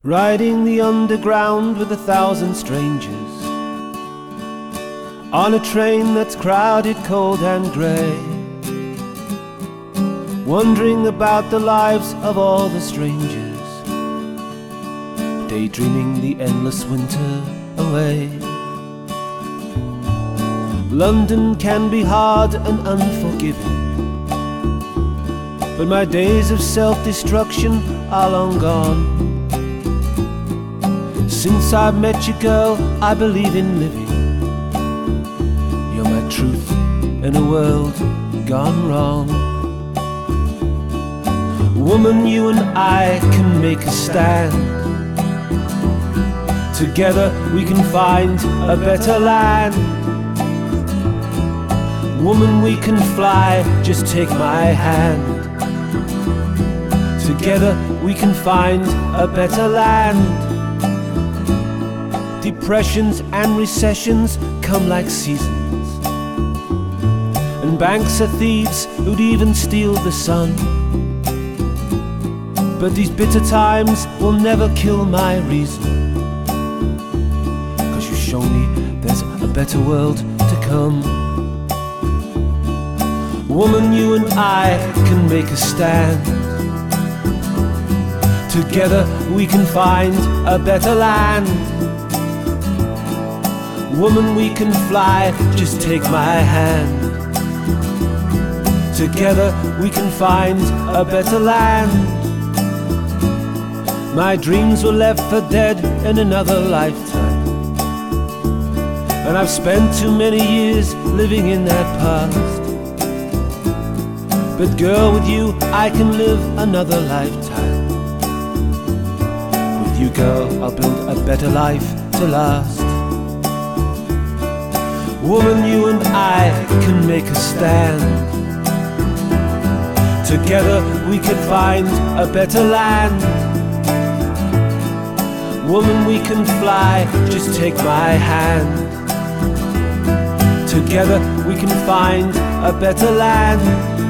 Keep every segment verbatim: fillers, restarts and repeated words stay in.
riding the underground with a thousand strangers, on a train that's crowded, cold and grey, wondering about the lives of all the strangers, daydreaming the endless winter away. London can be hard and unforgiving, but my days of self-destruction are long gone. Since I met you, girl, I believe in living. You're my truth in a world gone wrong. Woman, you and I can make a stand. Together we can find a better land. Woman, we can fly, just take my hand. Together we can find a better land. Depressions and recessions come like seasons, and banks are thieves who'd even steal the sun. But these bitter times will never kill my reason, 'cause you show me there's a better world to come. Woman, you and I can make a stand. Together we can find a better land. Woman, we can fly, just take my hand. Together we can find a better land. My dreams were left for dead in another lifetime, and I've spent too many years living in that past. But girl, with you I can live another lifetime. With you, girl, I'll build a better life to last. Woman, you and I can make a stand. Together we can find a better land. Woman, we can fly, just take my hand. Together we can find a better land.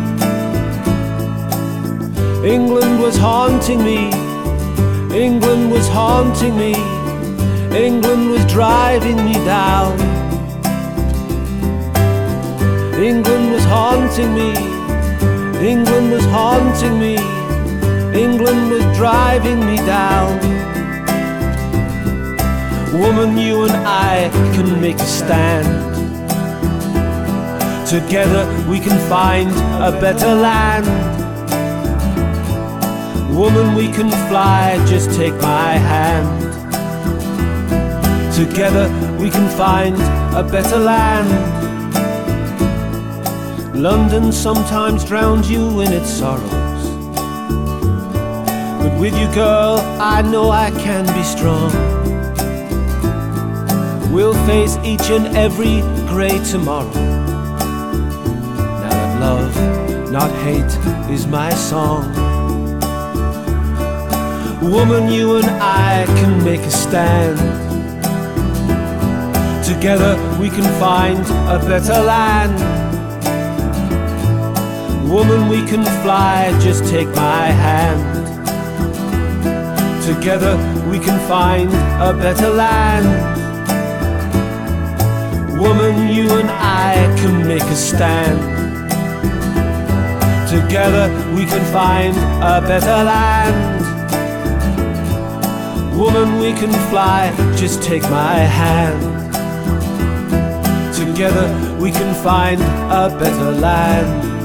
England was haunting me, England was haunting me, England was driving me down. England was haunting me, England was haunting me, England was driving me down. Woman, you and I can make a stand. Together we can find a better land. Woman, we can fly, just take my hand. Together we can find a better land. London sometimes drowns you in its sorrows, but with you, girl, I know I can be strong. We'll face each and every grey tomorrow. Now that love, not hate, is my song. Woman, you and I can make a stand. Together we can find a better land. Woman, we can fly, just take my hand. Together we can find a better land. Woman, you and I can make a stand. Together we can find a better land. Woman, we can fly, just take my hand. Together we can find a better land.